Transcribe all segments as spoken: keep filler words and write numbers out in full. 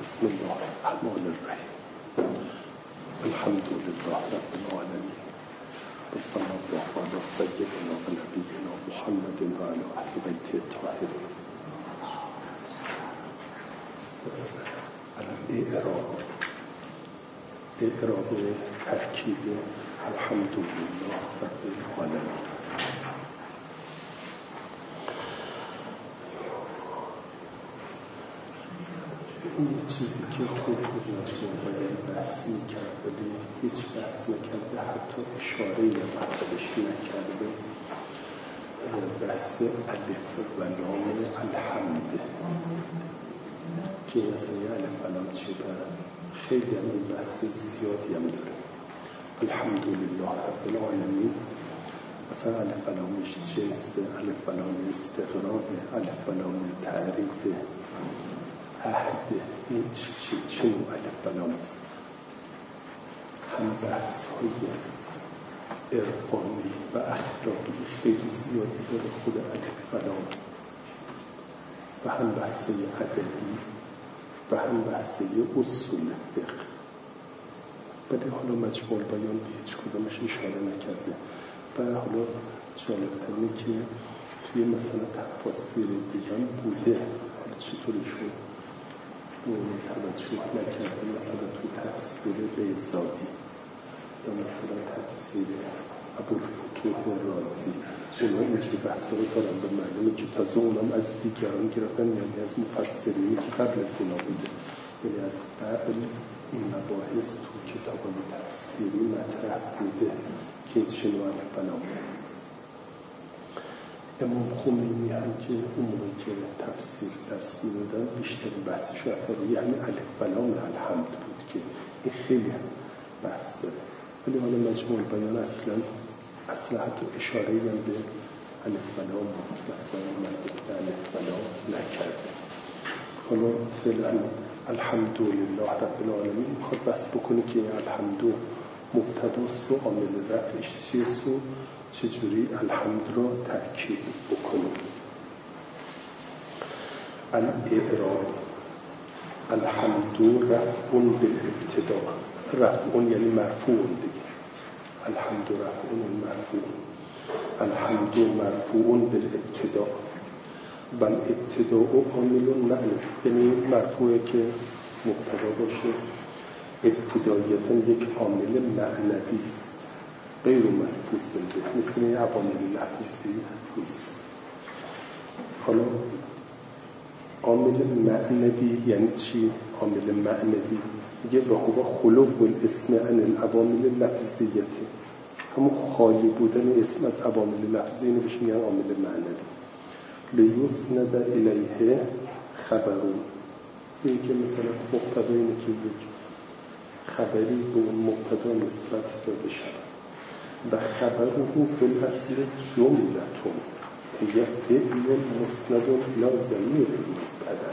بسم الله الرحمن الرحیم. الحمد لله رب العالمین. والصلاة والسلام على سيدنا ونبينا محمد وعلى أهل بيته الطاهرين. الإعراب إعراب ترکیب الحمد لله رب العالمین. این چیزی که خوب بود مجموع باید بحث میکرد ولی هیچ بحث نکرده، حتی اشاره مطلبش نکرده. بحث الف و لام الحمد که مثلا الف و لام چی برن خیلی هم این بحث زیادی هم داره. الحمدلله رب العالمین، مثلا الف و لامش چیست؟ الف و لام استقرار، الف و لام تعریف، عهد، این چی چه نوع الف و لام است؟ هم بحث های عرفانی و اخلاقی خیلی زیادی داره خود الف و لام، و هم بحث های ادبی و هم بحث های اصول فقه. ولی حالا مجموع بیان به هیچ کدامش اشاره نکرده. و حالا جالب‌تر اینه که توی مثلا تفاسیر دیگه بوده، حالا چطوری شد توجه نکرده. مثلا توی تفسیر بیضایی یا مثلا تفسیر ابوالفتوح رازی، اونا اینجور بحثا رو دارن. به معنی که تازه اونام از دیگران گرفتن، یعنی از مفسرینی که قبل از اینا بوده، یعنی از قبل این مباحث تو کتابان تفسیری مطرح بوده که چه نوع الف و لامه. امام خمینی هم که اون موقعی که تفسیر درس میدادن بیشترین بحثش اصلا یعنی الف و لام الحمد بود که این خیلی هم بحث داره. ولی حالا مجموع بیان اصلا اصلا حتی اشاره هم به الف و لام مسائل مربوط به الف و لام نکرده. حالا فعلا الحمدلله رب العالمین میخواد بحث بکنه که الحمدو مبتداست و عامل رفعش چیست و چجوری الحمد را ترکیب بکنه. الاعراب الحمد رفع بالابتداء. رفع یعنی مرفوع دیگه. الحمد رفع مرفوع. الحمد مرفوع بالابتداء. بل ابتداء عامل معنی، یعنی مرفوعه که مبتدا باشه. ابتدایتا یک عامل معنوی است، غیر ملفوظ به، مثل عوامل لفظی نیست. حالا عامل معنوی یعنی چی؟ عامل معنوی میگه و هو خلو الاسم عن العوامل لفظیه، همون خالی بودن اسم از عوامل لفظی اینو بهش میگن عامل معنوی. لیسند الیه خبرون، این که مثلا مبتدا اینه که یک خبری به اون مبتدا نسبت داده شود و خبره فی الاصل جملتون هی فعل مسند الی ضمیر مبتدا.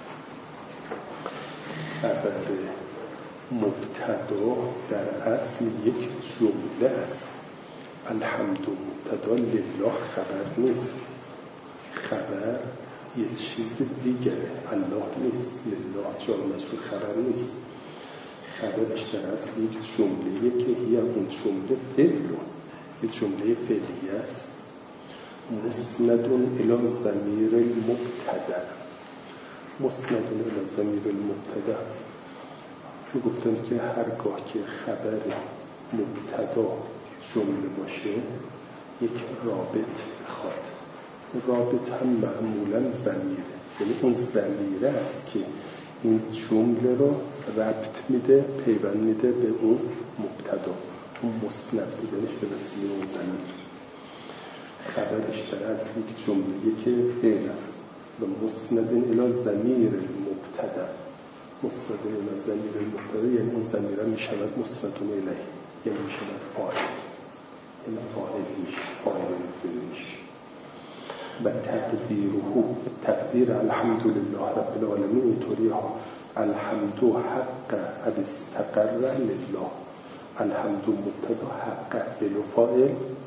خبر مبتدا در اصل یک جمله است. الحمد مبتدا، لله خبر نیست. خبر یه چیز دیگره، الله نیست. لله جار مجرور خبر نیست. خبرش در اصل یک جمله‌ای که هی اون جمله فعل، یک جمله فعلی است. مسند الی ضمیر المبتدا. مسند الی ضمیر المبتدا میگفتند که هرگاه که خبر مبتدا جمله باشه یک رابط میخواد. رابط هم معمولا ضمیره، یعنی اون ضمیره است که این جمله رو ربط میده، پیوند میده به اون مبتدا، اون مسند بودنش به وسیله اون ضمیر. خبرش در اصل یک جمله‌ای که فعل است و مسند الی ضمیر المبتدا. مسند الی ضمیر المبتدا یعنی اون ضمیر میشود مسند الیه، یعنی میشود فاعل، یعنی فاعل میشه، فاعل فعل میشه. و تقدیره، تقدیر الحمدلله رب العالمین اینطوری ها: الحمد حق اب استقر لله. الحمد مبتدا، حق فعل و فاعل،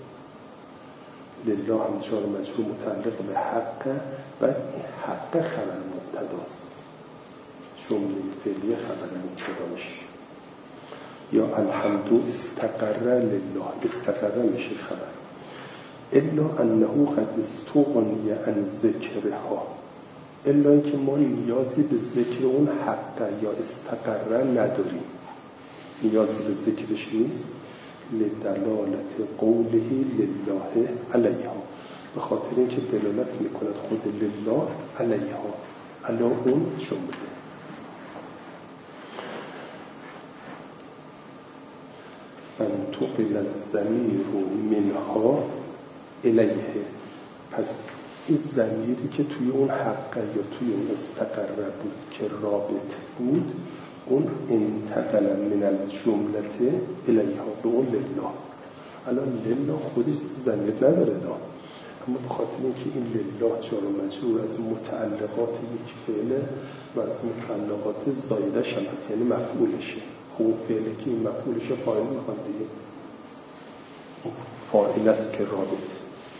لله هم جار مجرور متعلق به حق، و حق خبر مبتداست. جمله فعلی خبر مبتدا میشه. یا الحمد استقر لله، استقر میشه خبر. الا انه قد استغنی عن ذکرها، الا اینکه ما نیازی به ذکر اون حق یا استقر نداریم، نیازی به ذکرش نیست. لدلالت قوله لله علیها، به خاطر اینکه دلالت میکند خود لله علیها، علی اون جمله. فانتقل الضمیر منها الیه، پس این ضمیری که توی اون حق یا توی اون استقر بود که رابط بود، اون انتقل من الجمله الیها، به اون لله. الان لله خودش ضمیر نداره دا، اما به خاطر اینکه این لله جار و مجرور از متعلقات یک فعل و از متعلقات زایدش هم هست، یعنی مفعولشه. خوب فعلی که این مفعولشه فاعل میخواد دیگه، فاعل است که رابطه.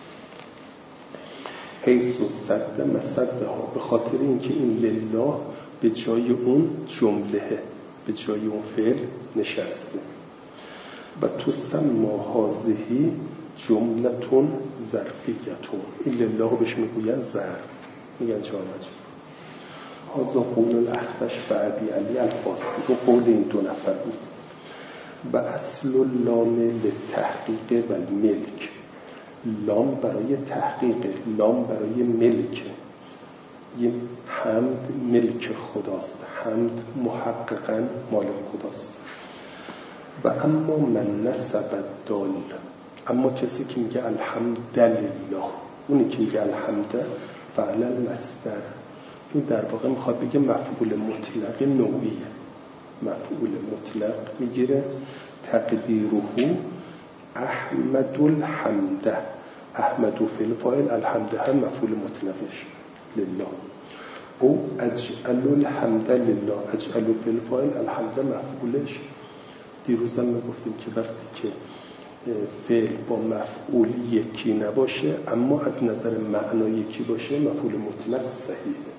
حیث و صد مصده ها، به خاطر اینکه این لله به جای اون جمله، به جای اون فعل نشسته. و تسمى هذه جملتون ظرفیتون، این لله بهش میگوین ظرف، میگن جار مجرور. هذا قول الاخفش و ابی علی الفاسی، و قول این دو نفر بود. و اصل لام للتحقیق و الملک، لام برای تحقیق، لام برای ملک. یه حمد ملک خداست، حمد محققاً مال خداست. و اما من نسب دال، اما کسی که میگه الحمد لله، اونی که میگه الحمد فعلا مصدر، این در واقع میخواد بگه مفعول مطلق نوعیه، مفعول مطلق میگیره. تقدیره احمد الحمد، احمد و فعل فاعل، الحمد هم مفعول مطلقش لله. او اجعل الحمد لله، اجعل فعل فاعل، الحمد مفعولش. دیروز هم گفتیم که وقتی که فعل با مفعول یکی نباشه اما از نظر معنا یکی باشه، مفعول مطلق صحیحه.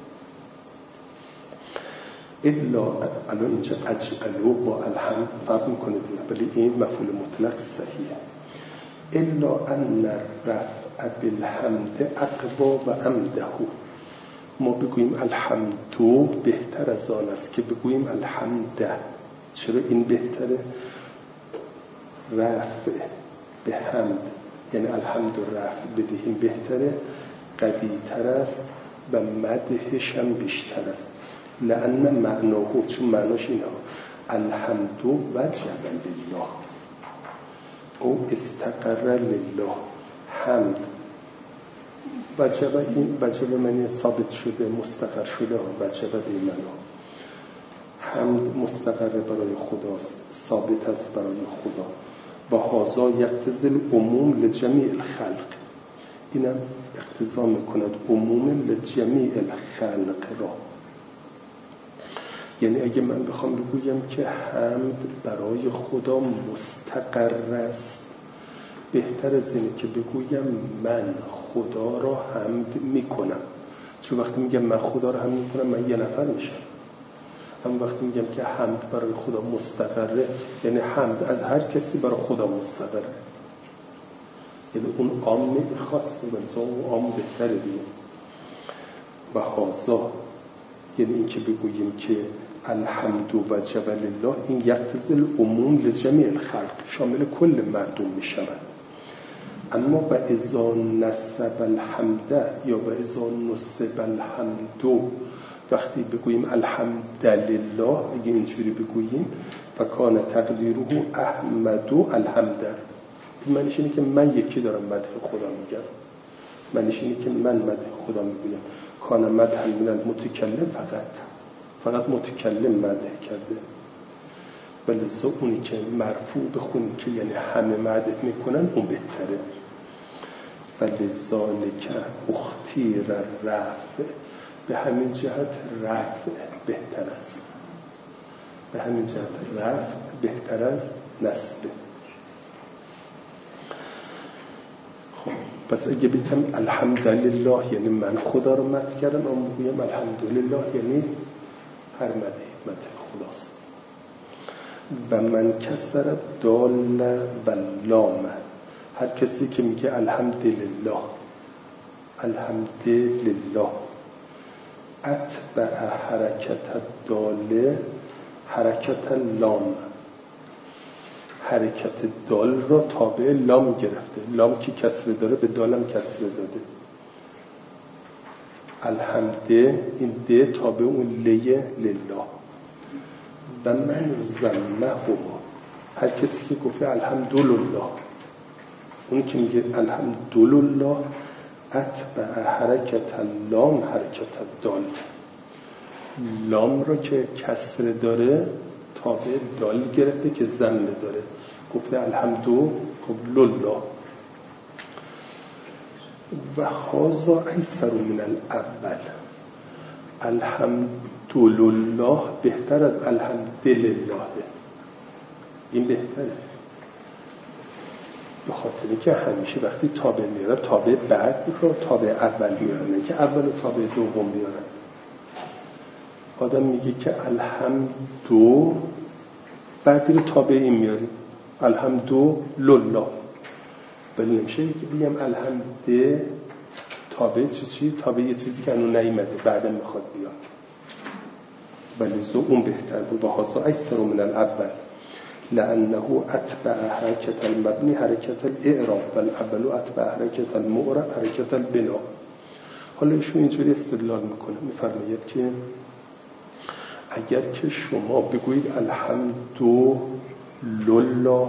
الا الان اینجا اجعلو با الحمد فرق میکنه دیگه، ولی این مفعول مطلق صحیحه. الا ان رفع بالحمد اقوا و امده، ما بگوییم الحمدو بهتر از آن است که بگوییم الحمد. چرا این بهتره؟ رفع به حمد، یعنی الحمد رفع بدهیم بهتره، قوی تر است و مدحش هم بیشتر است. لأن معناه، چون معناش اینه الحمد و جبل لله او استقر لله، حمد وجب، این وجب معنی ثابت شده، مستقر شده، وجب به معنا. حمد مستقر برای خداست، ثابت است برای خدا. و هذا یقتضی العموم لجمیع الخلق، اینم اقتضا میکند عموم لجمیع الخلق را. یعنی اگه من بخوام بگویم که حمد برای خدا مستقر است، بهتر از اینه که بگویم من خدا را حمد میکنم. چون وقتی میگم من خدا را حمد میکنم من یه نفر میشم. اما وقتی میگم که حمد برای خدا مستقره، یعنی حمد از هر کسی برای خدا مستقره، یعنی اون عام خاصه و اون عام بهتره دیگه. و هازا یعنی این که بگوییم که الحمد و جبل الله، این یقتضی العموم لجمیع الخلق، شامل کل مردم می شود. اما و اذا نسب الحمد یا و اذا نسب الحمد، وقتی بگوییم الحمد لله، اگه اینجوری بگوییم فکان تقدیره احمد و الحمد، این معنیش اینه که من یکی دارم مدح خدا میگم، معنیش اینه که من مدح خدا میگم. کان مدح من المتکلم، فقط فقط متکلم مدح کرده، ولی اونی که مرفوع بخونیم که یعنی همه مدح میکنن اون بهتره. فلذالک اختیر رفع، به همین جهت رفع بهتر است، به همین جهت رفع بهتر است نصب. خب پس اگه بگم الحمدلله یعنی من خدا رو مدح کردم، اما بگویم الحمدلله یعنی هر مده مده خداست. و من کسر دال و لام، هر کسی که میگه الحمدلله الحمدلله اتبع حرکت داله حرکت لام، حرکت دال را تابع لام گرفته. لام که کسره داره به دالم کسره داده. الحمده این ده تابع اون لیه لله. و من زمه هر کسی که گفته الحمدلله، اون که میگه الحمدلله اتبع حرکت لام حرکت دال، لام را که کسره داره تابع دال گرفته که زمه داره. گفته الحمدلله. و هذا ایسر من الاول، الحمدلله بهتر از الحمدلله، این بهتره. به خاطر که همیشه وقتی تابع میاره تابع بعد رو تابع اول میارن، که اول تابع دوم میارن. آدم میگه که الحمدو بعدی رو تابع این میاریم الحمدلله، ولی نمیشه که بگم الحمد تابع چی چی تابع یه چیزی که انو نیمده بعدا میخواد بیاد. ولی زو اون بهتر بود. و هذا ایسر من الاول لانه اتبع حرکت المبنی حرکت الاعراب و الاول اتبع حرکت المعرب حرکت البنا. حالا ایشون اینجوری استدلال میکنه، میفرماید که اگر که شما بگویید الحمدلله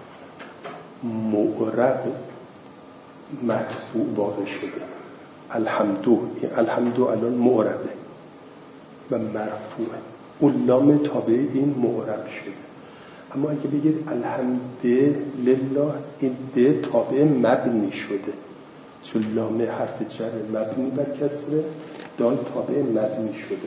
معرب مطبوع واقع شده، الحمدو الحمدو الان معربه و مرفوعه، اون لام تابع این معرب شده. اما اگه بگید الحمدلله این ده تابع مبنی شده، چون لام حرف جر مبنی بر کسره، دال تابع مبنی شده.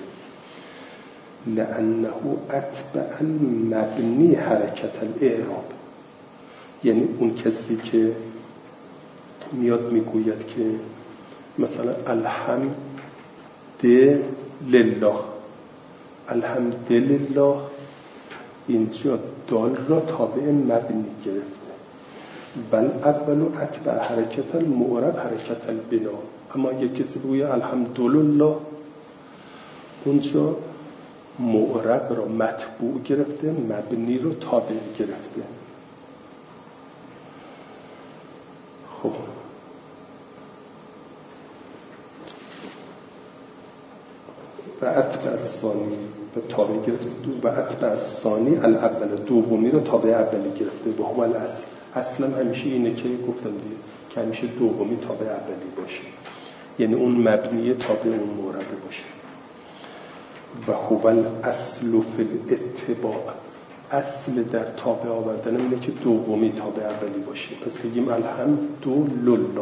لأنه اتبع المبنی حرکت الاعراب، یعنی اون کسی که میاد میگوید که مثلا الحمدلله الحمدلله، اینجا دال را تابع مبنی گرفته. بل اولو اتبع حرکت المعرب حرکت البنا. اما اگه کسی بگوید الحمدلله، اونجا معرب را مطبوع گرفته، مبنی رو تابع گرفته. خب و اتبع الثانی به تابع گرفته، و اتبع الثانی الاول دومی رو تابع اولی گرفته. به هم الاصل اصلا همیشه اینه که گفتم دیگه که همیشه دومی تابع اولی باشه، یعنی اون مبنی تابع اون معرب باشه. و هو الاصل فی الاتباع، اصل در تابع آوردن اینه که دومی تابع اولی باشه. پس بگیم الحمدلله.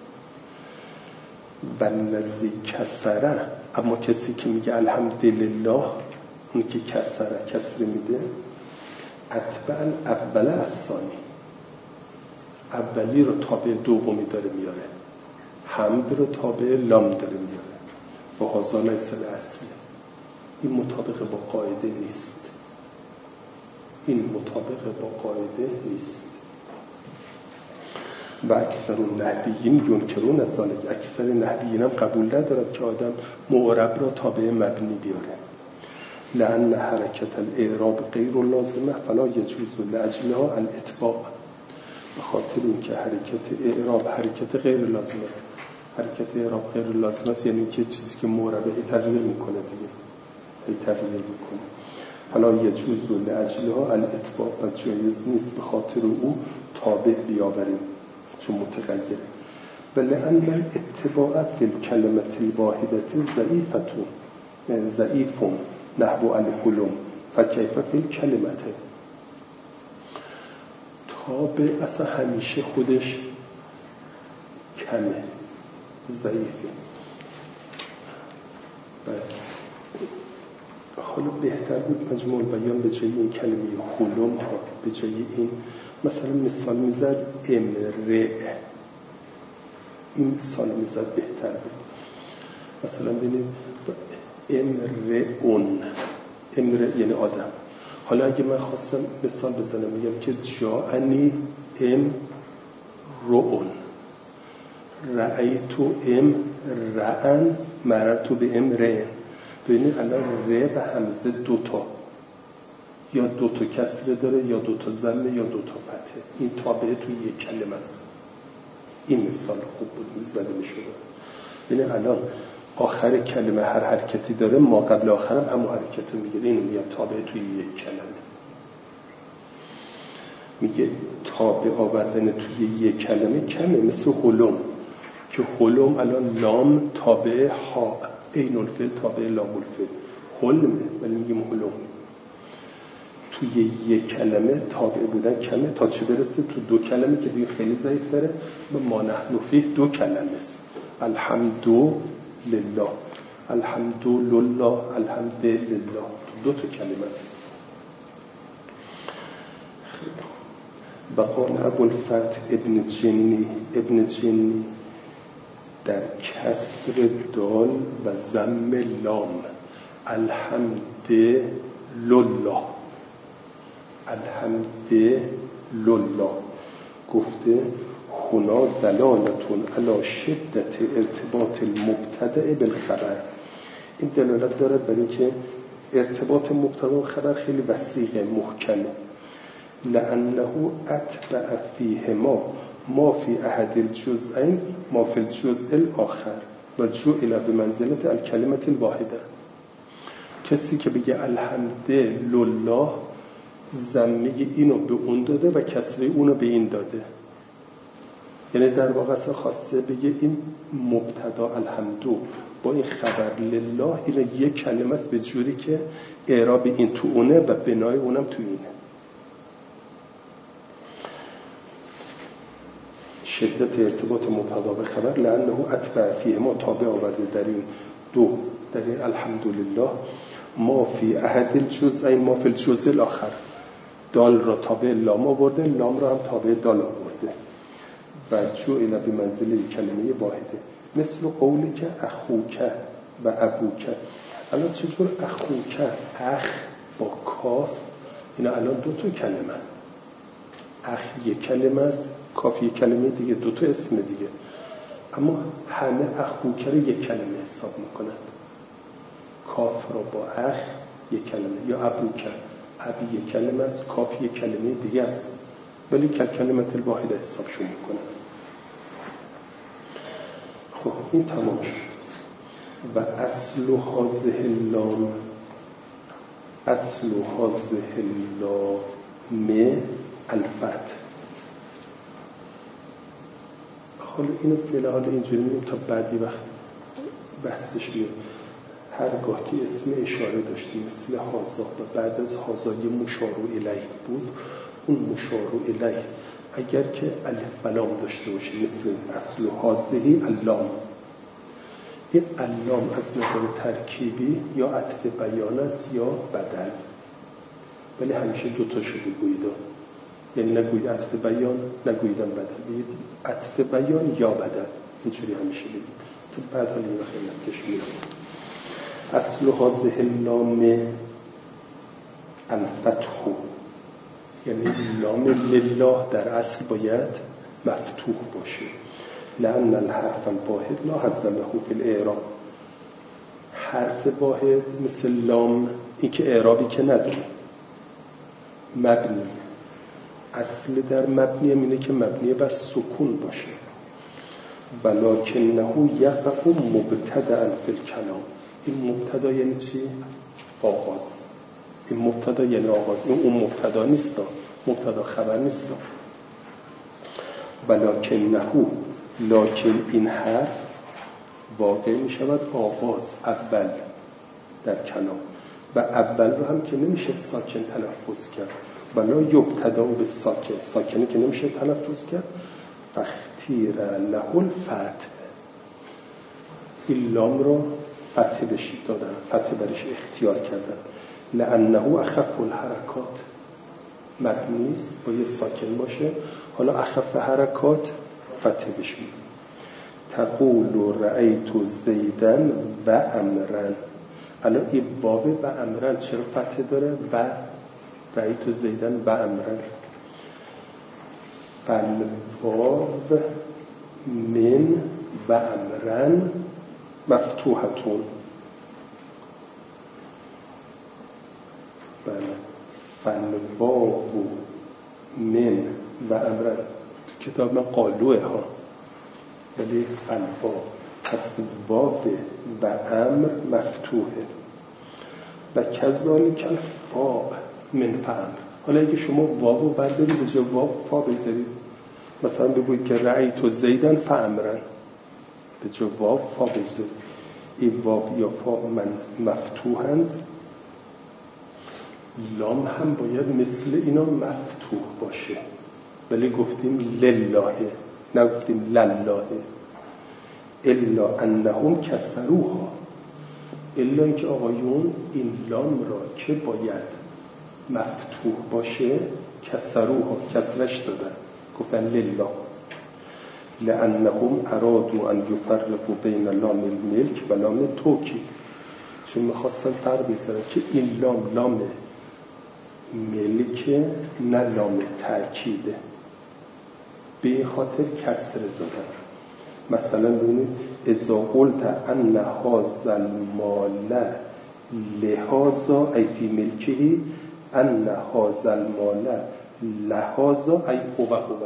و الذی کسره، اما کسی که میگه الحمدلله، اون که کسره کسر میده، اتبع الاول الثانی، اولی رو تابع دومی داره میاره، حمد رو تابع لام داره میاره. و هذا لیس الاصل، این مطابق با قاعده نیست، این مطابق با قاعده نیست. و اکثر نحویین ینکرون از ذلک، اکثر نحویین هم قبول ندارد که آدم معرب را تابع مبنی بیاره. لأن حرکت الاعراب غیر لازمه فلا یجوز لاجلها الاتباع، به خاطر اینکه حرکت اعراب حرکت غیر لازمه است. حرکت اعراب غیر لازمه است یعنی که چیزی که معربه تغییر میکنه دیگه، هی تغییر میکنه. فلا یجوز لاجلها الاتباع، و جایز نیست به خاطر او تابع بیاوریم چون متغیره. بل ان الاتباع فی الکلمه الواحده ضعیفه ضعیف نحو الحلم فکیف فی الکلمه. تابع اصلا همیشه خودش کمه، ضعیفه. حالا بهتر بود مجموع البیان به جای این کلمه حلم ها، به جای این مثلا مثال میزد امرئ، این مثال میزد بهتر بود. مثلا ببینید امرئون، امر یعنی آدم. حالا اگه من خواستم مثال بزنم میگم که جاءنی ام رؤون، رأیتو ام رأن، مررتو به ام رأن. ببینید الان ر و همزه دوتا، یا دوتا کسره داره یا دوتا ضمه یا دوتا فتحه. این تابعه توی یک کلمه است. این مثال خوب بود زده میشد. ببینید الان آخر کلمه هر حرکتی داره، ما قبل آخرم همون حرکت رو میگیره. اینو میگم تابعه توی یک کلمه. میگه تابع آوردن توی یک کلمه کمه، مثل حلم که حلم الان لام تابع ها، عین الفعل تابع لام الفعل، حلمه ولی میگیم حلم. توی یک کلمه تابع بودن کمه تا چه برسه تو دو کلمه که دیگه خیلی ضعیف داره. ما نحن فیه دو کلمه است، الحمد لله، الحمد لله، الحمد لله، تو دو تا کلمه است. و قال ابوالفتح ابن جنی ابن جنی در کسر دال و ضم لام، الحمد لله، الحمد لله گفته هنا دلالتون علی شدت ارتباط المبتدأ بالخبر. این دلالت دارد برای که ارتباط مبتدا و خبر خیلی وسیقه، محکمه. لأنه اتبع فیهما ما فی احد الجزئین ما فی الجزء الاخر و جعل بمنزلة الکلمة الواحده. کسی که بگه الحمد لله ضمه اینو به اون داده و کسره اونو به این داده. یعنی در واقع اصلا خواسته بگه این مبتدا الحمدو با این خبر لله این یک کلمه است، به جوری که اعراب این تو اونه و بنای اونم تو اینه. شدت ارتباط مبتدا به خبر، لانه اتبع فیه ما تابع آورده در این دو، در این الحمدلله ما فی احد الجزئین ما فی الجزء الاخر. دال را تابع لام آورده، لام را هم تابع دال آورده و جعل بمنزله کلمه واحده. مثل قولی که اخوکه و ابوکه. الان چجور اخوکه، اخ با کاف، اینا الان دو تا کلمه. اخ یک کلمه است، کاف یک کلمه دیگه، دو تا اسم دیگه. اما همه اخوکه رو یک کلمه حساب میکنند. کاف را با اخ یک کلمه، یا ابوکه، ابی یک کلمه است، کاف یک کلمه دیگه است، ولی کلمه الواحده حسابشون میکنند. خب این تمام شد. و اصل هذه اللام، اصل هذه اللام الفتح. حالا اینو فعلا حالا اینجوری میگم تا بعدی وقت بحثش میاد. هرگاه که اسم اشاره داشتیم مثل هازا و بعد از هازا یه مشار الیه بود، اون مشار الیه اگر که الف و لام داشته باشه مثل اصل هازهی اللام، این اللام از نظر ترکیبی یا عطف بیان است یا بدل، ولی همیشه دوتا شده گویدا. یعنی نگوید عطف بیان نگویدم بدل، بگید عطف بیان یا بدل، اینجوری همیشه بگید. تو بعد حالی و خیلتش میرم. اصل هذه اللام الفتح، یعنی لام لله در اصل باید مفتوح باشه. لأن الحرف الواحد لا حظ له فی الاعراب. حرف واحد مثل لام، این که اعرابی که نداره، مبنی. اصل در مبنی هم اینه که مبنی بر سکون باشه. ولکنه یقع مبتدأ فی الکلام. این مبتدا یعنی چی؟ آغاز. این مبتدا یعنی آغاز. این اون مبتدا نیست، مبتدا خبر نیست. ولکنه، لکن این حرف واقع می شود آغاز، اول در کلام، و اول رو هم که نمیشه ساکن تلفظ کرد. ولا یبتدا به ساکن، ساکنی که نمیشه تلفظ کرد. فاختیر له الفتح، این لام رو فتح بشید دادن، فتح برش اختیار کردن. لانه اخف الحرکات، مبنی است با یه ساکن باشه، حالا اخف حرکات فتح بشید. تقول رأیت زیدن و امرن الان این باب و امرن چرا فتحه داره؟ و رأیت زیدن و امرن. فالباب من و امرن مفتوحتون. بله. فالباب من و امرن کتاب من قالوه ها، ولی فالباب پس باب و امر مفتوحه. و کذالک الفاء من فامر. حالا اگه شما واو رو بردارید به جای واو فا بذارید، مثلا بگویید که رأیت زیدن فامرن، به جای واو فا بذارید. این واو یا فا مفتوحند، لام هم باید مثل اینا مفتوح باشه، ولی گفتیم لله، نگفتیم لله. الا انهم کسروها، الا اینکه آقایون این لام را که باید مفتوح باشه کسروها، کسرش دادن، گفتن لله. لانهم ارادوا ان یفرقوا بین لام الملک و لام توکید، چون میخواستن فرق بذارن که این لام لام ملک نه لام تأکیده، به این خاطر کسر دادن. مثلا ببینید اذا قلت ان هذا المال لهذا ای فی ملکه، ان هذا المال لهذا ای هو هو.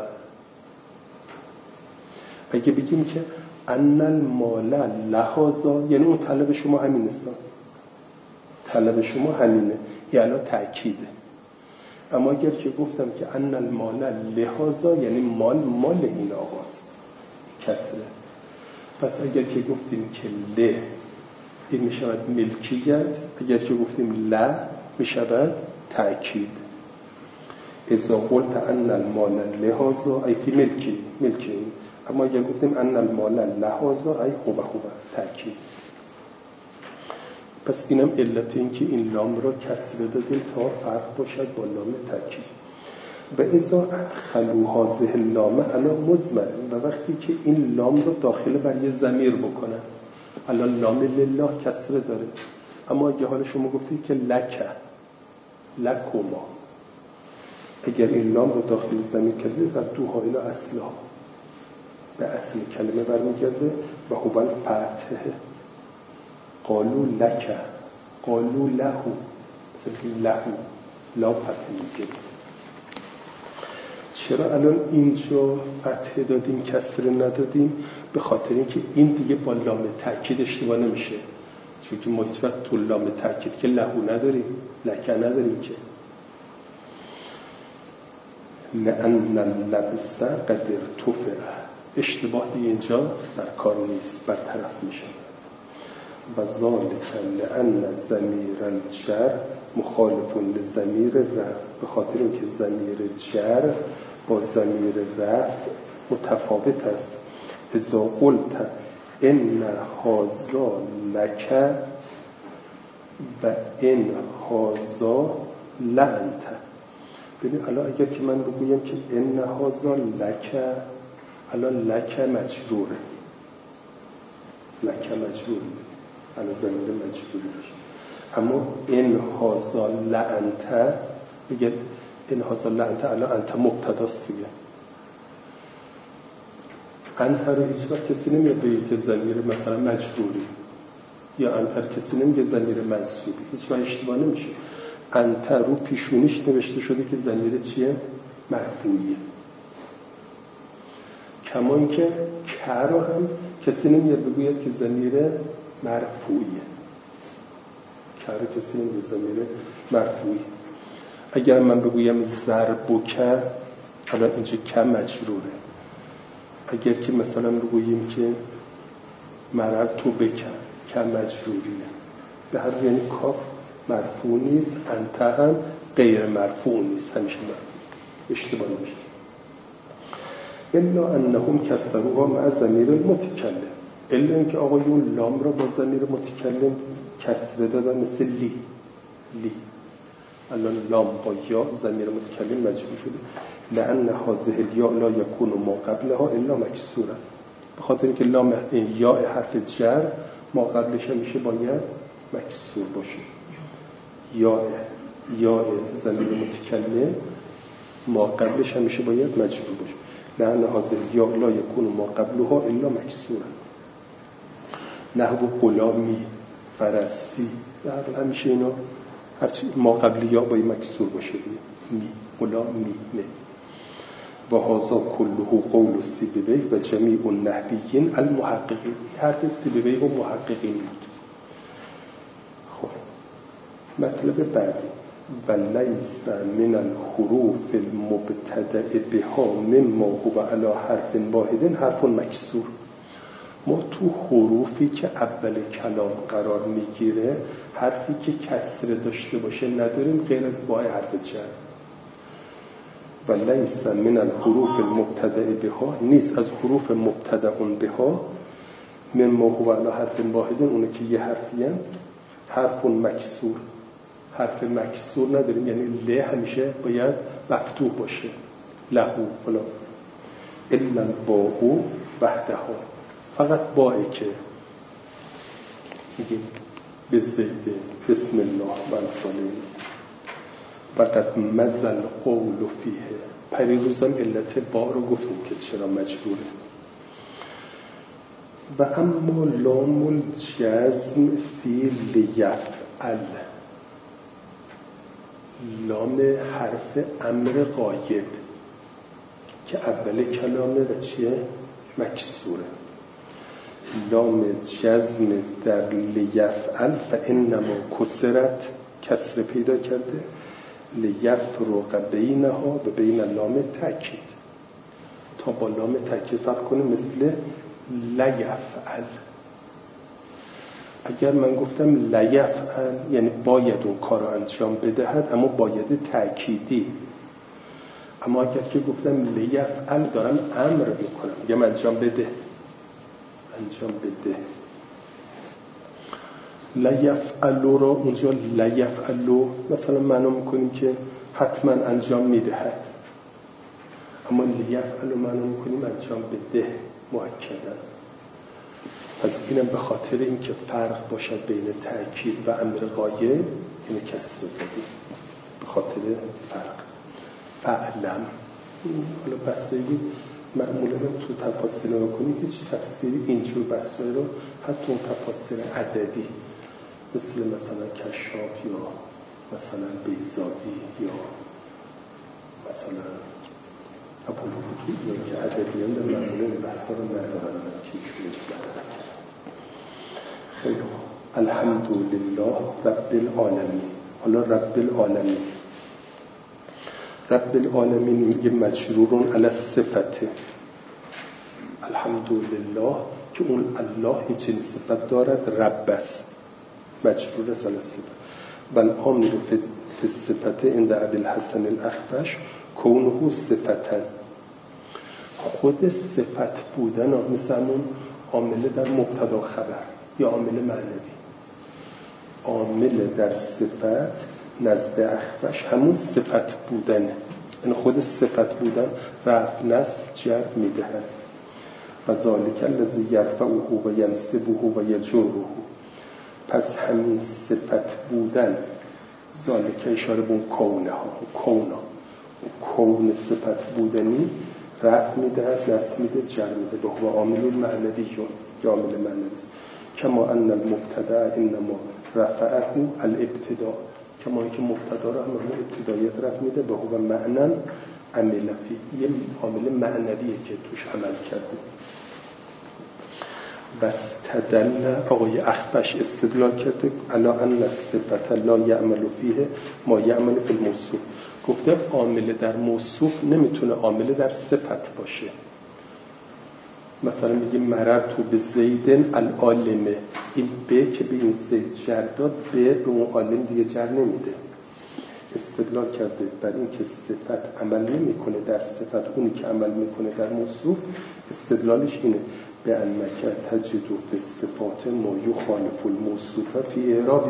اگه بگیم که ان المال لهذا، یعنی اون طلب شما همین نیست، طلب شما همینه، یعنی تأکیده. اما اگر که گفتم که ان المال لهذا، یعنی مال مال این آقاست، کسره. پس اگر که گفتیم که له، این می شود ملکیت، اگر که گفتیم لا می شود تأکید. اذا قلت ان المال لهذا ای فی ملکی ملکی، اما اگر گفتیم ان المال لهذا ای هو هو تأکید. پس اینم علت این که این لام را کسر دادیم تا فرق باشد با لام تأکید. و اذا ادخلوا هذه اللام علی مضمر، و وقتی که این لام رو داخل بر یه ضمیر بکنن، الان لام لله کسر داره، اما اگه حالا شما گفتید که لک لکما، اگر این لام رو داخل ضمیر کردید و دوها الی اصلها، به اصل کلمه برمیگرده و هو الفتحه. قالو لک قالو لهو، مثل لهو لا فتح میگه. چرا الان اینجا فتحه دادیم کسر ندادیم؟ به خاطر اینکه این دیگه با لام تأکید اشتباه نمیشه، چون که ما هیچ وقت تو لام تأکید که لهو نداریم، لکه نداریم که. لأن اللبس قد ارتفع، اشتباه دیگه اینجا در کار نیست، برطرف میشه. و ذالک لأن ضمیر الجر مخالف لضمیر رفع، به خاطر اینکه ضمیر جر با ضمیر رفع متفاوت است. اذا قلت ان هذا لک و ان هذا لانت. ببین الان اگر که من بگویم که ان هذا لک، الان لک مجروره، لک مجروره، الان ضمیر مجروره. اما ان هذا لانت، بگه ان هذا لانت، الان انت مبتداست دیگه. انت رو هیچ وقت کسی نمیاد بگه که ضمیر مثلا مجروری، یا انت رو کسی نمیگه ضمیر منصوبی، هیچ وقت اشتباه نمیشه. انت رو پیشونیش نوشته شده که ضمیر چیه؟ مرفوعیه. کما اینکه که رو هم کسی نمیاد بگوید که ضمیر مرفوعیه، که رو کسی نمیگه ضمیر مرفوعی. اگر من بگویم ضربک، الان اینجا که مجروره. اگر که مثلا بگوییم که مررتو بک، که مجروریه. به هر یعنی کاف مرفوع نیست، انت هم غیر مرفوع نیست، همیشه مرفوع، اشتباه نمیشه. الا انهم کسروها مع ضمیر المتکلم، الا اینکه آقایون لام را با ضمیر متکلم کسره دادن، مثل لی لی. الان لام با یا ضمیر متکلم مجرور شده. لأن هذه الیا لا یکون ما قبلها الا مکسورا، به خاطر اینکه لام یا حرف جر ما قبلش میشه باید مکسور باشه. یا یا ضمیر متکلم ما قبلش همیشه باید مجرور باشه. لعن حاضر یا لا یکون ما قبلها الا مکسورا. نحو غلامی، فرسی، در همیشه اینا هرچی ما قبلی یا باید مکسور باشه. می غلام می نه. و هذا کله قول سیبوی و جمیع النحویین المحققین. حرف سیبوی و محققین بود. خب مطلب بعدی و لیس من الحروف المبتدأ بها مما هو علی حرف واحد حرف مکسور. ما تو حروفی که اول کلام قرار میگیره حرفی که کسره داشته باشه نداریم غیر از با حرف جر. و لیس من الحروف المبتدأ بها، نیست از حروف مبتدأ بها مما هو علی حرف واحد، اونه که یه حرفی هم حرف مکسور. حرف مکسور نداریم، یعنی ل همیشه باید مفتوح باشه، لهو فلان. الا الباء وحدها، فقط بائی که میگیم به زیده بسم الله و امثاله. فقط مزل قول فیه، پریروزم علت با رو گفتیم که چرا مجروره. و اما لام الجزم فی لیفعل، لام حرف امر غایب که اول کلامه و چیه؟ مکسوره. لام جزم در لیفعل فانما کسرت، کسر پیدا کرده، لیفرق بینها و بین لام تأکید، تا با لام تأکید فرق کنه، مثل لیفعل. اگر من گفتم لیفعل یعنی باید اون کار رو انجام بدهد، اما باید تأکیدی. اما اگر که گفتم لیفعل دارم امر میکنم، میگم انجام بده، انجام بده. لیفعلو رو اونجا لیفعلو مثلا معنا میکنیم که حتما انجام میدهد، اما لیفعلو معنا میکنیم انجام بده مؤکدا. پس اینم به خاطر اینکه فرق باشد بین تأکید و امر غایب، اینو کسر بدیم به خاطر فرق. فعلم، حالا بحثایی معمولا تو تفاسیر رو کنیم، هیچ تفسیری اینجور بحثایی رو حتی اون تفاسیر ادبی مثل مثلا کشاف یا مثلا بیضایی یا مثلا ابوالفتوح یا که ادبیان در معمولا این بحثا رو ندارن که ایشون مطرح کرد. خیلی خوب. الحمدلله رب العالمین. حالا رب العالمین، رب العالمین میگه مجرورون علی الصفته. الحمدلله که اون الله این چنین صفت دارد، رب است، مجرور است علی الصفت. بل عامل فی الصفته عند ابی الحسن الاخفش کونه صفتا. خود صفت بودن مثل اون عامل در مبتدا خبر یا عامل معنوی. عامل در صفت نزد اخفش همون صفت بودنه، این خود صفت بودن رفع نصب جر میدهد. و ذالک الذی یرفعه و ینصبه و یجره. پس همین صفت بودن، ذالک اشاره به اون کونه ها، کونا، کون صفت بودنی رفع میدهد، نصب میده، جر میده. به هو عامل معنوی یا عامل معنوی است. کما ان المبتدا انما رفعه الابتدا، کما اینکه مبتدا رو هم ابتدایت رفع میده. به هو معنا عمل فی، یه عامل معنویه که توش عمل کرده. بس تدل آقای اخفش استدلال کرده علی ان الصفت لا یعمل فیه ما یعمل فی الموصوف. گفته عامل در موصوف نمیتونه عامل در صفت باشه. مثلا میگه مررت به زیدن العالمه، این به که به این زید جر داد، به به اون عالم دیگه جر نمیده. استدلال کرده بر این که صفت عمل نمیکنه در صفت، اونی که عمل میکنه در موصوف. استدلالش اینه به انک تجد فی الصفات ما یخالف الموصوف فی اعرابه.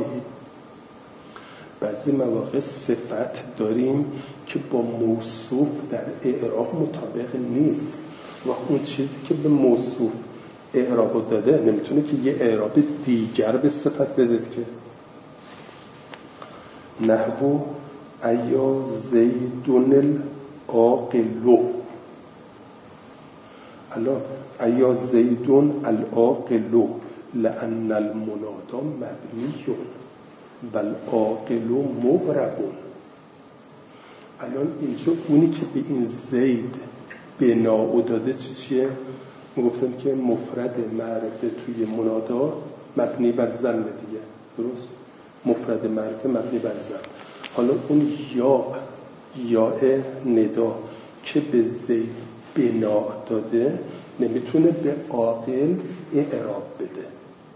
بعضی مواقع صفت داریم که با موصوف در اعراب مطابق نیست و اون چیزی که به موصوف اعراب داده نمیتونه که یه اعراب دیگر به صفت بده که نحو ایا زیدون العاقل. الان ایا زیدون العاقل لأن المنادا مبنی بل عاقل مغرب. الان اینجا اونی که به این زید بنا داده چی چیه؟ میگفتن که مفرد معرفه توی منادا مبنی بر ضم دیگه، درست؟ مفرد معرفه مبنی بر ضم. حالا اون یا یا ندا که به زید بنا داده نمیتونه به عاقل اعراب بده.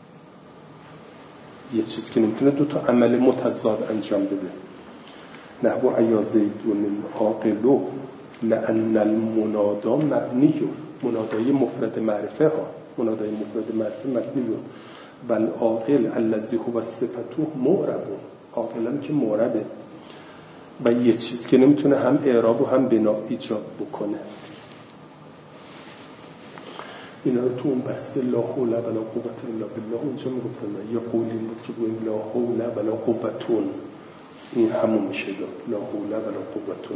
یه چیز که نمیتونه دو تا عمل متضاد انجام بده. نحو ایا زیدون العاقل لأن المنادا مبنی، منادای مفرد معرفه ها، منادای مفرد معرفه مبنی بل عاقل الذی هو صفته معرب، عاقل هم که معربه و یه چیز که نمیتونه هم اعراب و هم بنا ایجاد بکنه. اینا رو تو اون بحث لا حول ولا قوة الا بالله اونجا میگفتن، یه قولی بود که بگویم لا حول ولا قوة، این همون میشه لا حول ولا قوة.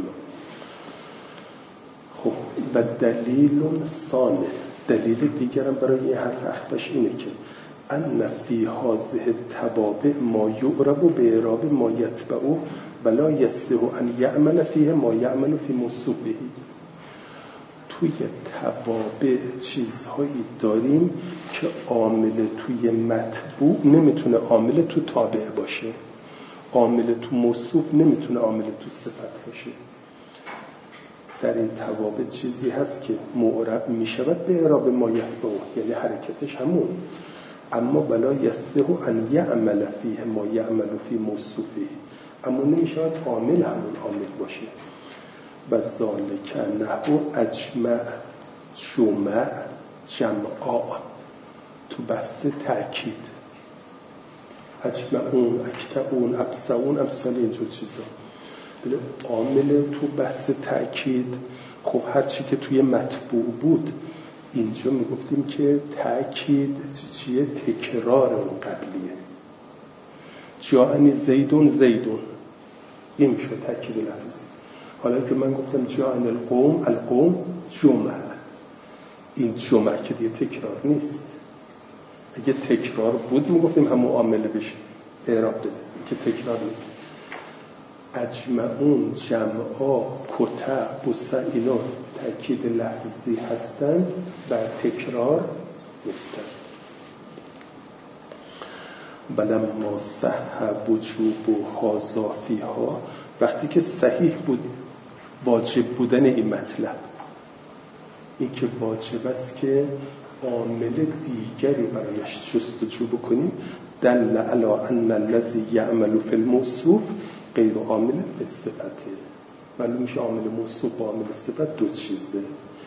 خب و دلیل ثانی، دلیل دیگرم برای این حرف اخفش اینه که ان فی هذه التوابع ما یعرب به اعراب ما یتبعه ولا یصح ان یعمل فیه ما یعمل فی موصوفه. توی توابع چیزهایی داریم که عامل توی متبوع نمیتونه عامل تو تابع باشه، عامل تو موصوف نمیتونه عامل تو صفت باشه. در این توابع چیزی هست که معرب میشود به اعراب ما یتبعه، یعنی حرکتش همون، اما بلا یصح ان یعمل فیه ما یعمل فی موصوفه، اما نمیشود عامل همون عامل باشه. و ذالک نحو اجمع جمع جمعا تو بحث تأکید، اجمعون اکتعون ابسعون امثال اینجور چیزا. بله عامل تو بحث تأکید خب هرچی که توی مطبوع بود اینجا میگفتیم که تأکید چیه؟ تکرار اون قبلیه. جاءنی زیدون زیدون، این میشه تأکید لفظی. حالا که من گفتم جاءنی القوم القوم جمع، این جمع که دیگه تکرار نیست. اگه تکرار بود میگفتیم همون عامل بشه اعراب بده، که تکرار نیست. اجمعون جمعا کتع بسع اینا تأکید لفظی هستند بر تکرار نیستند. بلما صح وجوب و هذا فیها، وقتی که صحیح بود واجب بودن این مطلب، این که واجب است که عامل دیگری برایش جستجو بکنیم، دل علی ان الذی یعمل فی الموصوف غیر عامل به صفته. معلوم میشه عامل موصوف با عامل صفت دو چیزه،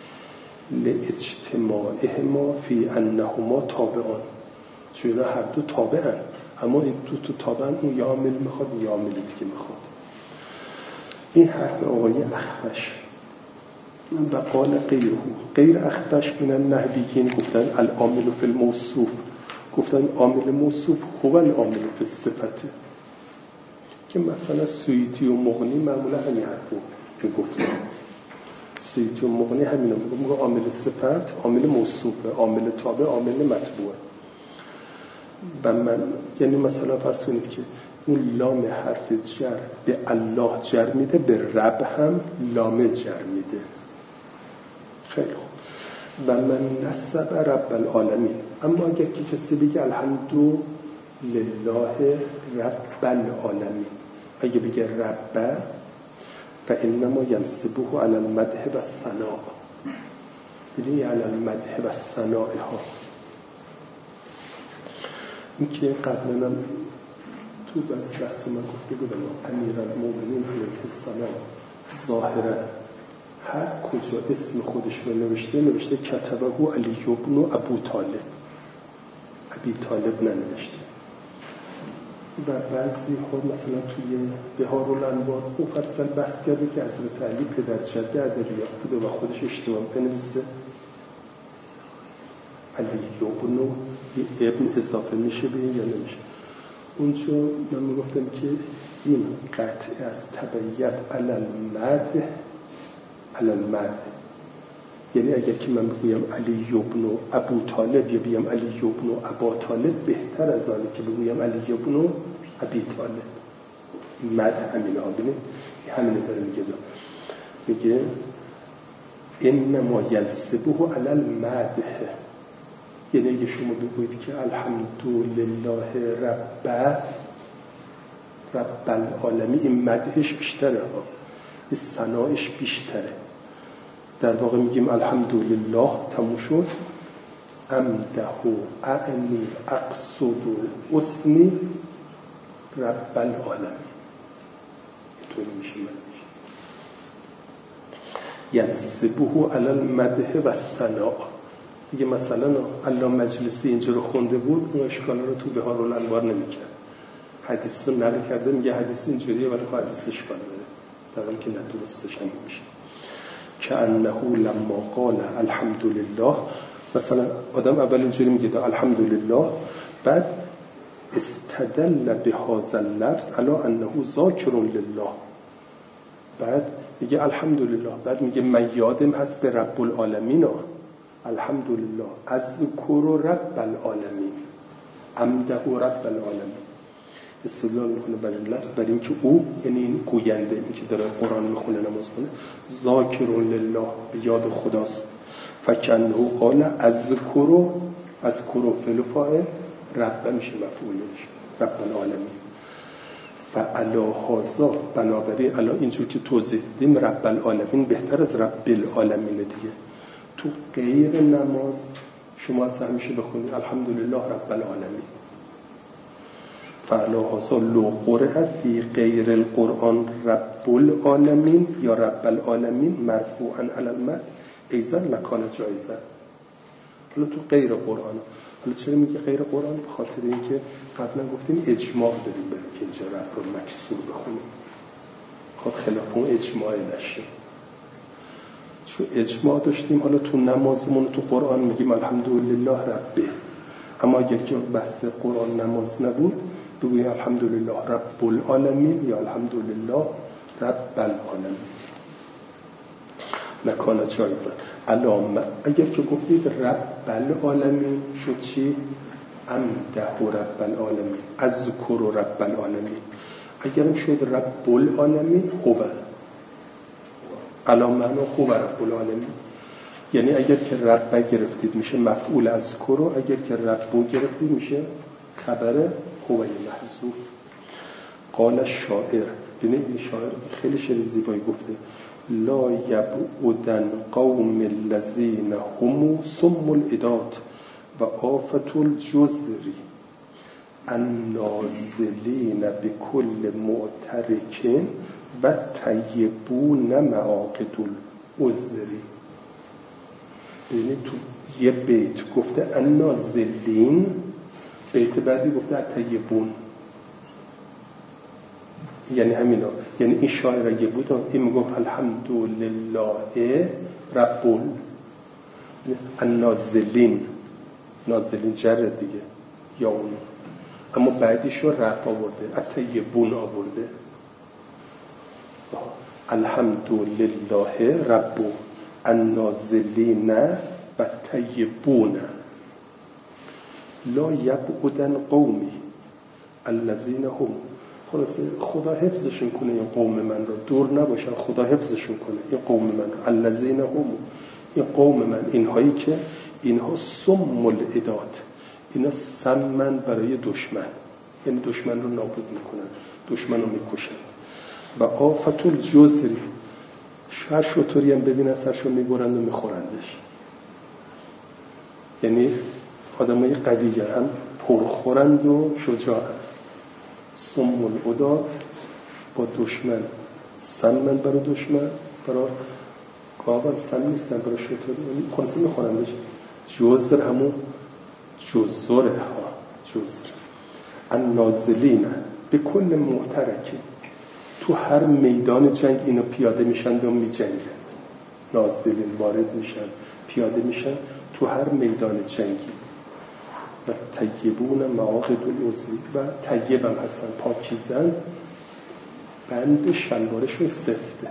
لاجتماعهما فی انهما تابعان، چون اینا هر دو تابعن، اما این دو تا تابعن، اون یا عامل میخواد یا عامل دیگه میخواد. این حرف آقای اخفش. و قال غیره، غیر اخفش من النحویین گفتن العامل فی الموصوف، گفتن عامل موصوف هو العامل فی الصفته، که مثلا سویتی و مغنی معمولا همین حرفو که گفتن. سویتی و مغنی همینا میگه عامل صفت عامل موصوفه، عامل تابع عامل مطبوعه. و من یعنی مثلا فرض کنید که اون لام حرف جر به الله جر میده، به رب هم لام جر میده. خیلی خوب. و من نسب رب العالمین، اما اگر که کسی بگه الحمد لله رب العالمین، اگه بگه رب فانما ینسبه علی المدح و الثناء، یعنی علی المدح و الثناء ها. این که قبلا هم تو بس بحث من گفته بودم امیرالمومنین علیه السلام ظاهرا هر کجا اسم خودش رو نوشته نوشته کتبه علی ابن ابو طالب، ابی طالب ننوشته. و بعضی ها مثلا توی بهار الانوار مفصل بحث کرده که حضرت علی پدر جده ادریات بوده و خودش اشتباه بنویسه علی ابن، ابن اضافه میشه به این یا نمیشه. اونجا من میگفتم که این قطع از تبعیت علل مد علل مد، یعنی اگر که من بگویم علی ابن ابو طالب یا بگویم علی ابن ابا طالب بهتر از آنه که بگویم علی ابن ابی طالب. مد همینه ها، بینید همینه داره میگه میگه انما ینسبه علی المدح، یعنی اگه شما بگویید که الحمدلله رب رب العالمین، این مدحش بیشتره ها، این ثنایش بیشتره. در واقع میگیم الحمدلله تموم شد، امده اعنی اقصد اسمی رب العالمین، اینطوری میشه مدحش. ینسبه علی المدح و الثناء. دیگه مثلا علامه مجلسی اینجا رو خونده بود، اون اشکال رو تو بهار الانوار نمیکرد، حدیث رو نقل کرده، میگه حدیث اینجوریه ولی خب حدیث اشکال داره، در حالی که ندرستش همین میشه. که انه لما قال الحمدلله، مثلا آدم اول اینجوری میگه الحمدلله، بعد استدل بهذا اللفظ علی انه ذاکر لله، بعد میگه الحمدلله، بعد میگه من یادم هست به رب العالمین، الحمدلله اذکر رب العالمین، امده رب العالمین. استدلال میکنه برای این لفظ، برای اینکه او، یعنی این گوینده، این که داره قرآن میخونه نماز خونه، ذاکر لله، به یاد خداست. فکنه قال اذکر، اذکر فعل فاعل، رب میشه مفعولش، رب العالمین. فعلا هذا، بنابراین علا اینجور که توضیح دیم رب العالمین بهتر از رب العالمین دیگه. تو غیر نماز شما اصلا همیشه بخونید الحمدلله رب العالمین. فعلا هذا لو قرأ فی غیر القرآن رب العالمین یا رب العالمین مرفوعا علی المد ایضا لکان جایزا. حالا تو غیر قرآن، حالا چرا میگه غیر قرآن؟ به خاطر اینکه قبلا گفتیم اجماع داریم برای که اینجا رفع رو مکسور بخونیم، خود خلاف اون اجماع نشه. چون اجماع داشتیم، حالا تو نمازمون تو قرآن میگیم الحمدلله ربه، اما اگر که بحث قرآن نماز نبود بگویم الحمدلله رب العالمین یا الحمدلله رب العالمین، لکان جایزا. علامه اگر که گفتید رب العالمین شد چی؟ امده رب العالمین، اذکر رب العالمین. اگرم شد رب العالمین خوبه، علامه معنا خوبه رب العالمین، یعنی اگر که رب گرفتید میشه مفعول اذکر، اگر که رب گرفتید میشه خبر خوبه محذوف. قال شاعر، ببینید این شاعر خیلی شعر زیبایی گفته، لا یبعدن قوم الذین هم سم العداد و آفت الجزری النازلین بكل معترک و طیبون معاقد العذری. ببینید تو یه بیت گفته النازلین، بیت بعدی گفته طیبون، یعنی همینا، یعنی این شاعر اگه بود این میگفت الحمدلله رب النازلین، نازلین جر دیگه یا اون، اما بعدیشو رفع آورده، الطیبون آورده. الحمدلله رب النازلین و طیبون لا یبعدن قومی الذین هم. خلاصه خدا حفظشون کنه این قوم من رو، دور نباشن، خدا حفظشون کنه این قوم من رو. الذین هم، این قوم من، اینهایی که اینها سم العداد، اینا سمن برای دشمن، یعنی دشمن رو نابود میکنن، دشمن رو میکشن. و آفت الجزری، هر شطوری هم ببینن سرشو میبرند و میخورندش، یعنی آدمای قوی هم پرخورند و شجاعن. سم العداد با دشمن، سمن برای دشمن، برای گاو هم سم نیستن، برای شطوری خلاصه میخورندش. جزر همون جزره ها، جزر. النازلین به کل معترک، تو هر میدان جنگ اینو پیاده میشن و میجنگند. نازلین وارد میشن، پیاده میشن تو هر میدان جنگی. و طیبون معاقد العذری و طیب هم هستن، پاکیزن، بند شلوارشون سفته،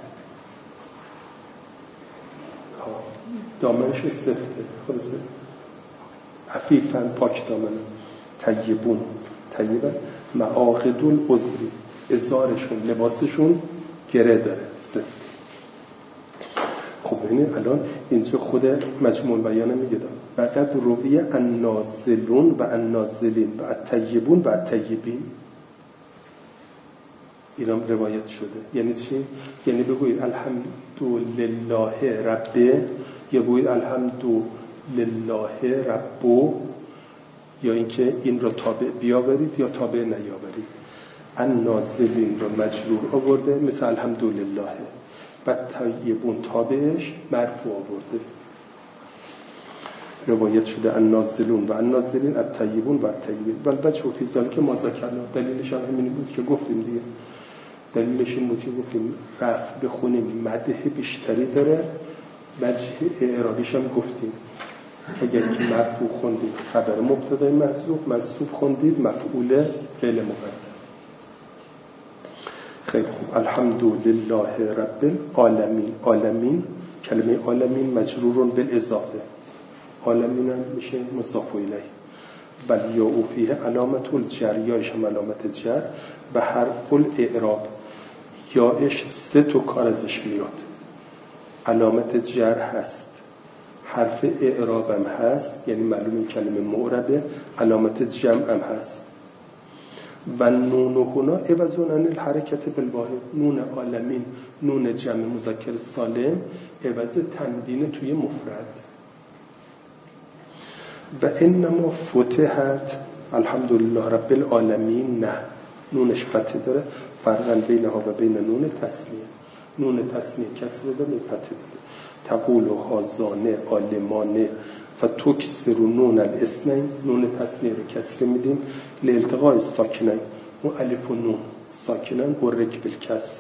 دامنشون سفته، خلاصه عفیفن، پاک دامن. طیبون طیبن معاقد العذری، ازارشون لباسشون گره داره، سفته. خب ببینید الان اینجا خود مجموع بیان میگه فقط روی النازلون و النازلین و الطیبون و الطیبین اینا روایت شده. یعنی چی؟ یعنی بگوید الحمدلله ربه، یا بگوید الحمدلله ربو، یا اینکه این رو تابع بیاورید یا تابع نیاورید. النازلین رو مجرور آورده مثل الحمدلله، و طیبون تابعش مرفوع آورده. روایت شده النازلون و النازلین الطیبون و الطیبین. والوجه فی ذلک ما ذکرنا، دلیلش هم همین بود که گفتیم دیگه. دلیلش این بود که گفتیم رفع بخونیم مدح بیشتری داره. وجه اعرابیش هم گفتیم اگر که مرفوع خوندید خبر مبتدای محذوف، منصوب خوندید مفعول فعل مقدم. خیلی خوب. الحمدلله رب العالمین. عالمین، کلمه عالمین مجرورون بالاضافه، عالمین هم میشه مضاف الیه. بل یا او فیه علامت الجر، یاش هم علامت جر و حرف الاعراب، یاش سه تا کار ازش میاد. علامت جر هست، حرف اعراب هم هست، یعنی معلوم این کلمه معربه، علامت جمع هم هست. و نون و هنا عوضون عن الحرکت بالواحد، نون عالمین، نون جمع مذکر سالم، عوض تنوین توی مفرد. و انما فتحت الحمدلله رب العالمین، نه نونش فتح داره، فرقا بینها و بین نون تسنیه. نون تسنیه کسر داره، فتح داره. تقول هازانه عالمانه فتکسر نون الاثنین، نون تسنیه رو کسر میدیم لالتقاء ساکنین، اون الف و نون ساکنن حرک بالکسر.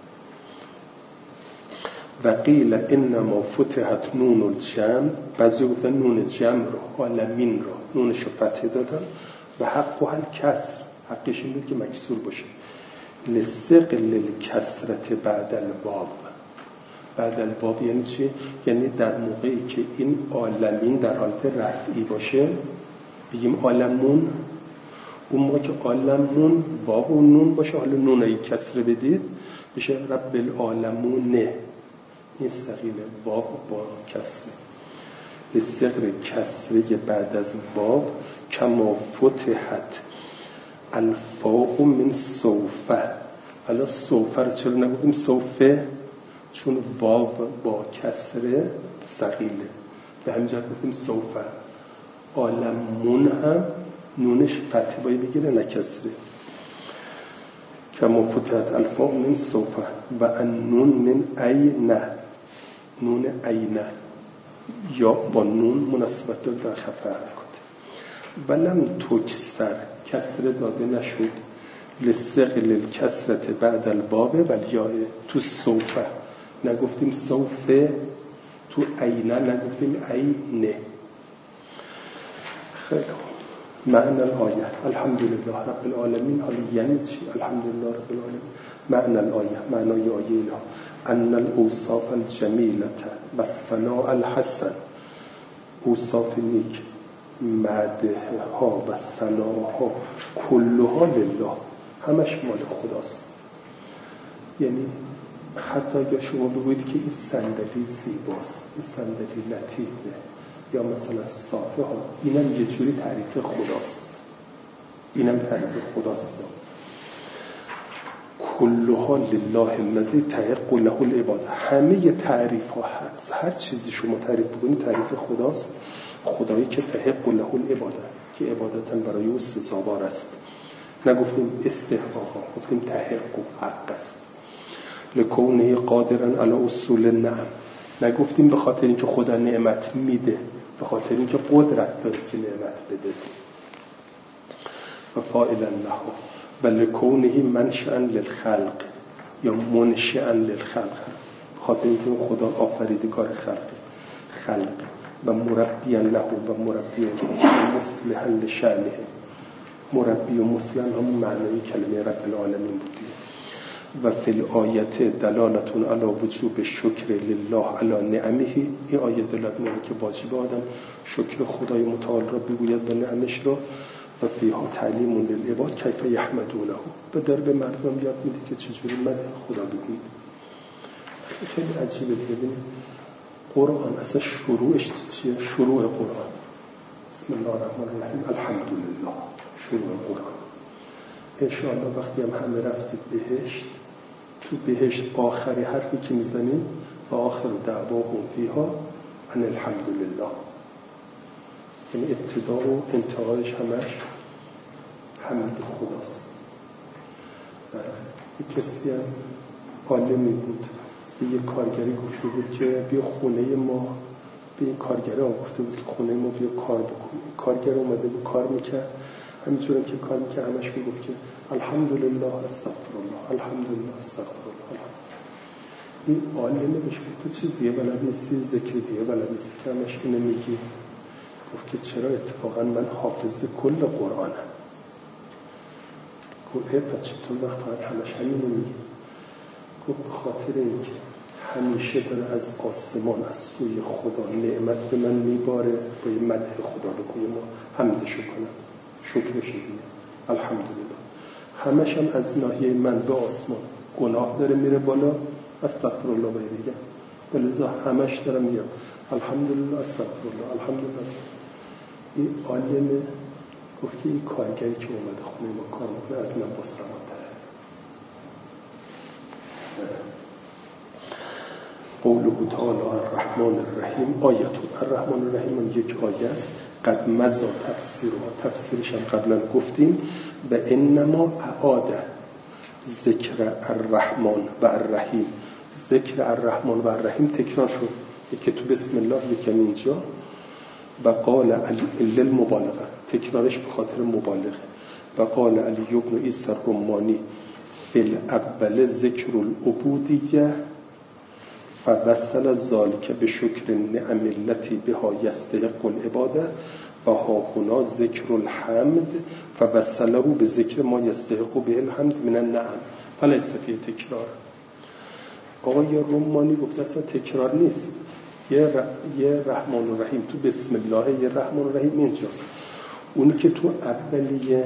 و قیل انما فتحت نون الجمع، بعضی گفتن نون جمع رو، عالمین رو، نونش رو فتح دادن و حق و حل کسر، حقش این بود که مکسور باشه. لثقل الکسرت بعد الواو. بعد الواو یعنی چی؟ یعنی در موقعی که این عالمین در حالت رفعی باشه بگیم عالمون، اون موقع که عالمون واو و نون باشه، حالا نونایی کسر بدید بشه رب العالمون، این ثقیل واو با کسر. لثقل کسره بعد از واو کما فتحت الفاء من سوفه. حالا سوفه رو چرا نگفتیم سوفه؟ چون واو با کسر ثقیله، به همین جهت گفتیم سوفه. عالمون هم نونش فتح باید بگیره نه کسره. کما فتحت الفاء من سوفه و النون من اینه، نون اینه یا با نون مناسبت داره در خفه حرکات. ولم تکسر، کسر داده نشد، لثقل الکسرت بعد الباب والیاء. تو سوفه نگفتیم سوفه، تو اینه نگفتیم اینه. خیلی خوب. معنی الآیه الحمدلله رب العالمین. حالا یعنی چی الحمدلله رب العالمین؟ معنی الآیه، معنای آیه اینا ان الاوصاف الجمیلة و الثناء الحسن، اوصاف نیک، مدح ها و ثناها کلها لله، همش مال خداست. یعنی حتی اگر شما بگویید که این صندلی زیباست، این صندلی لطیفه، یا مثلا صافه ها، اینم یه جوری تعریف خداست، اینم تعریف خداست. کلها لله الذی تحق له العباده، همه تعریف ها هست، هر چیزی شما تعریف بکنید تعریف خداست. خدایی که تحق له العباده، که عبادتا برای او سزاوار است. نگفتیم استحقاقا، گفتیم تحق و حق است. لکونه قادرا علی اصول النعم، نگفتیم به خاطر اینکه خدا نعمت میده، به خاطر اینکه قدرت داره که نعمت بده. و فاعلا له و لکونه منشأ للخلق یا منشأ للخلق، به خاطر اینکه خدا آفریدگار خلق خلق و مربیان له و مربیان و مصلحا لشأنه. مربی و مصلحا هم معنی کلمه رب العالمین بودی. و فی الآیت دلالتون علی وجوب شکر لله علی نعمه. این آیه دلالت می‌کنه که واجب آدم شکر خدای متعال را بگوید و نعمش را. و فیها تعلیم للعباد کیف یحمدونه. و در به مردم یاد میده که چجوری مدح خدا بگویید. خیلی عجیبه. ببینید قرآن اصلا شروعش چیه؟ شروع قرآن بسم الله الرحمن الرحیم الحمدلله شروع قرآن. انشاءالله وقتی هم همه رفتید بهشت، تو بهشت آخری حرفی که میزنید و آخر دعواهم فیها ان الحمدلله، یعنی ابتدا و انتهایش همش حمد خداست. یک کسی هم عالمی بود به یک کارگری گفته بود که بیا خونه ما، به این کارگره هم گفته بود که خونه ما بیا کار بکنی. کارگر اومده بود کار میکرد، همینجورم که کار میکرد همش میگفت که الحمدلله استغفرالله الحمدلله استغفرالله. این عالمه بهش گفت تو چیز دیگه بلد نیستی، ذکر دیگه بلد نیستی که همش اینو میگی؟ گفت که چرا؟ اتفاقا من حافظ کل قرآنم. گفت ای پس چطور وقت فقط همش همینو میگی؟ گفت به خاطر اینکه همیشه داره از آسمان از سوی خدا نعمت به من میباره، باید مدح خدا رو کنیم و حمدشو کنم، شکرش دیگه الحمدلله. همش هم از ناحیه من به آسمان گناه داره میره بالا، استغفرالله باید بگم. ولذا همش دارم میگم الحمدلله استغفرالله الحمدلله. این عالمه گفت که این کارگری که اومده خونه ما کار میکنه از من با سوادتره. قوله تعالی الرحمن الرحیم آیتون. الرحمن الرحیم هم یک آیه است. قد مزا تفسیر و تفسیرش هم قبلا گفتیم. و انما اعاده ذکر الرحمن و الرحیم. ذکر الرحمن و الرحیم تکرار شد، یکی تو بسم الله یکم اینجا. و قال علی للمبالغه، تکرارش به خاطر مبالغه. و قال علی ابن عیسی الرمانی فی الاول ذکر العبودیه فوصل ذلك بشکر النعم التي بها يستحق العباده و ها هنا ذکر الحمد فوصله بذکر ما يستحق به الحمد من النعم فلیس فیه تکرار. آقای رمانی گفت اصلا تکرار نیست. یه, ر... یه رحمان و رحیم تو بسم الله، یه رحمان و رحیم اینجاست. اونی که تو اولیه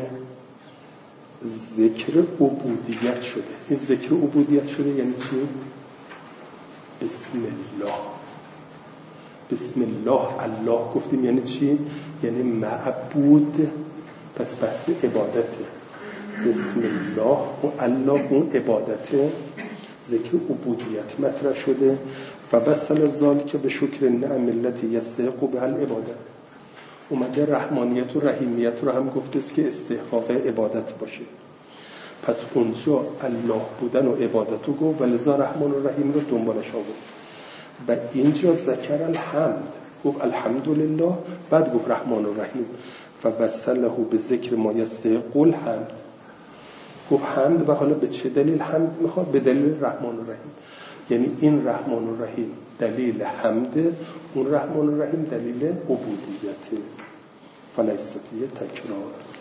ذکر عبودیت شده. این ذکر عبودیت شده یعنی چی؟ بسم الله. بسم الله الله گفتیم یعنی چی؟ یعنی معبود. پس بحث عبادته. بسم الله و الله اون عبادته. ذکر عبودیت مطرح شده. فبسل ذالک به شکر النعم التي يستحق بها العباده. اومده رحمانیت و رحیمیت رو هم گفته است که استحقاق عبادت باشه. پس اونجا الله بودن و عبادت رو گفت و لذا رحمان و رحیم رو دنبالش آورد. و اینجا ذکر الحمد، گفت الحمدلله، بعد گفت رحمان و رحیم. فبسله به ذکر ما یستحق الحمد. گفت حمد و حالا به چه دلیل حمد میخواد؟ به دلیل رحمان و رحیم. یعنی این رحمان و رحیم دلیل حمده، اون رحمان و رحیم دلیل عبودیته. فلیس فیه تکرار.